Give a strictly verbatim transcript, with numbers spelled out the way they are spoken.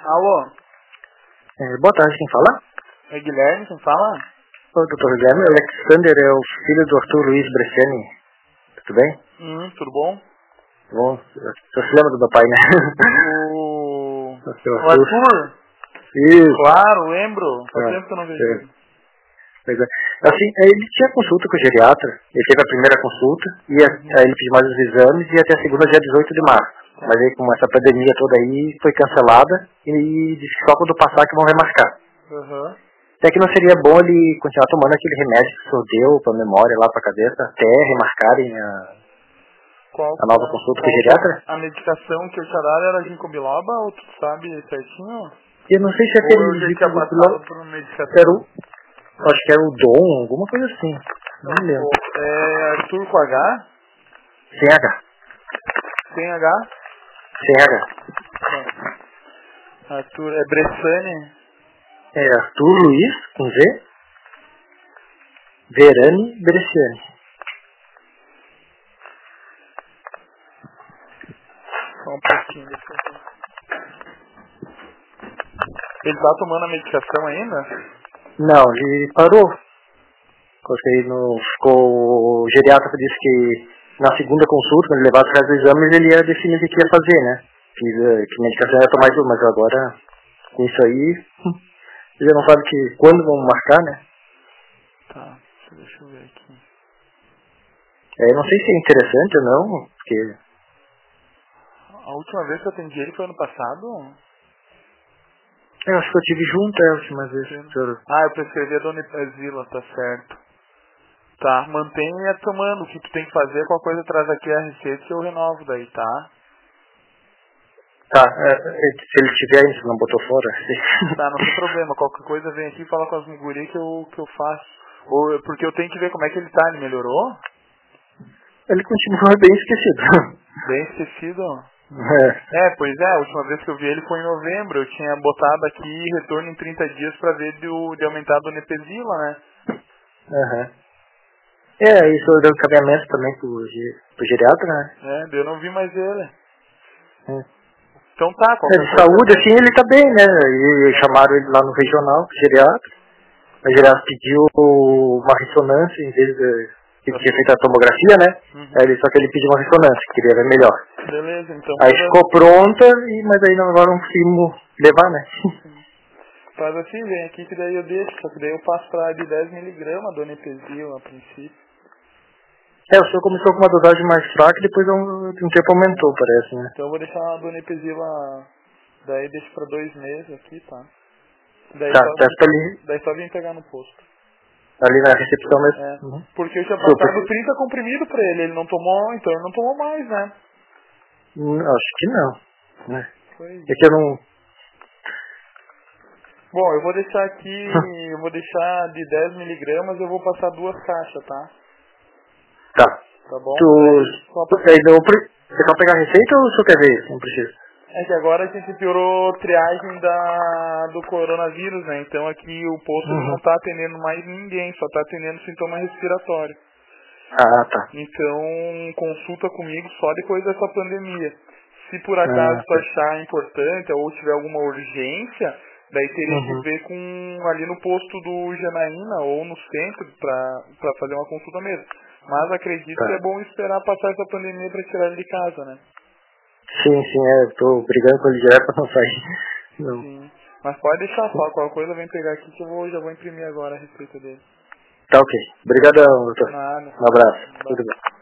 Alô? É, boa tarde, quem fala? É Guilherme, quem fala? O doutor Guilherme Alexander é o filho do Arthur Luiz Bresciani. Tudo bem? Hum, tudo bom? Bom, você se lembra do meu pai, né? O... O seu o Arthur? Isso. Claro, lembro. Faz Ah, tempo que eu não vejo é. ele. Pois é. Assim, ele tinha consulta com o geriatra, ele teve a primeira consulta, e Uhum. aí ele pediu mais os exames e até a segunda dia dezoito de março. Tá. Mas aí com essa pandemia toda aí foi cancelada e disse que só quando passar que vão remarcar. Aham. Até que não seria bom ele continuar tomando aquele remédio que o senhor deu pra memória lá pra cabeça até remarcarem a, Qual a que nova é, consulta com o qual que é geriatra? a medicação que eu tinha dado? Era ginkgo biloba ou tu sabe certinho? Eu não sei se é Ou eu aquele já Zico tinha do passado Pilão, por uma era o, medicação? acho que era o Dom, alguma coisa assim. Não me lembro. O- É Arthur com H? Sem H. Sem H? Sem H. Tá. Arthur, é Bressani? É Arthur Luiz, com Z, Verani Bresciani. Só um pouquinho, deixa eu ver. Ele tá tomando a medicação ainda? Não, ele parou. Porque aí no, ficou, o geriatra disse que na segunda consulta, quando ele levasse os restos dos exames, ele ia definir o que ia fazer, né? Que, eh, que medicação ia tomar tudo, mas agora, com isso aí, ele já não sabe que quando vão marcar, né? Tá, deixa eu ver aqui. É, não sei se é interessante ou não, porque A última vez que eu atendi ele foi ano passado? eu acho que eu tive junto a última vez. Sim. senhor. Ah, eu prescrevi a Donepezila, tá certo. Tá, mantenha tomando. O que tu tem que fazer, qualquer coisa traz aqui a receita e eu renovo daí, tá? Tá, é, é, se ele tiver isso, não botou fora. Tá, não tem problema. Qualquer coisa vem aqui e fala com as guri que eu, que eu faço. Ou, eu- porque eu tenho que ver como é que ele tá. Ele melhorou? Ele continua bem esquecido. Bem esquecido. É. É, pois é, a última vez que eu vi ele foi em novembro. Eu tinha botado aqui retorno em trinta dias pra ver de, o- de aumentar a Donepezila, né? Aham. É, isso deu encaminhamento também pro, ge- pro geriatra, né? É, daí eu não vi mais ele. É. Então tá, É, qualquer de coisa saúde, vem. assim, ele tá bem, né? E chamaram ele lá no regional, pro geriatra. O geriatra pediu uma ressonância, em vez de que ele tinha feito a tomografia, né? Uhum. Aí ele, só que ele pediu uma ressonância, que queria ver melhor. Beleza, então Aí faz ficou pronta, e, mas aí agora não conseguimos levar, né? assim, faz assim, vem aqui que daí eu deixo, só que daí eu passo pra de dez miligramas Donepezil a princípio. É, o senhor começou com uma dosagem mais fraca e depois um, um tempo aumentou, parece, né? Então eu vou deixar a Donepezil a... daí deixo pra dois meses aqui, tá? Daí Tá, só, testa ali, daí só vim pegar no posto. ali na recepção mesmo. É, Uhum. porque eu tinha passado Super. trinta comprimidos pra ele, ele não tomou, então ele não tomou mais, né? Hum, acho que não, né? Foi É isso. que eu não... Bom, eu vou deixar aqui, eu vou deixar de dez miligramas, eu vou passar duas caixas, tá? Tá. Tá bom? Tu... Daí, só tu pra... aí não, pre- você quer pegar a receita ou o senhor quer ver isso? Não precisa. É que agora a gente piorou a triagem da, do coronavírus, né? Então aqui o posto ele não Uhum. tá atendendo mais ninguém, só tá atendendo sintoma respiratório. Ah, tá. Então consulta comigo só depois dessa pandemia. Se por acaso Ah, tu tá. achar importante ou tiver alguma urgência, daí teria que Uhum. ver com ali no posto do Janaína ou no centro pra, pra fazer uma consulta mesmo. Mas acredito que é Tá. bom esperar passar essa pandemia pra tirar ele de casa, né? Sim, sim, é, eu tô brigando com ele direto pra não sair. Não. Sim. Mas pode deixar só, qualquer coisa vem pegar aqui que eu vou, já vou imprimir agora a receita dele. Tá ok. Obrigadão, doutor. Nada. Um abraço. Vai. Tudo bem.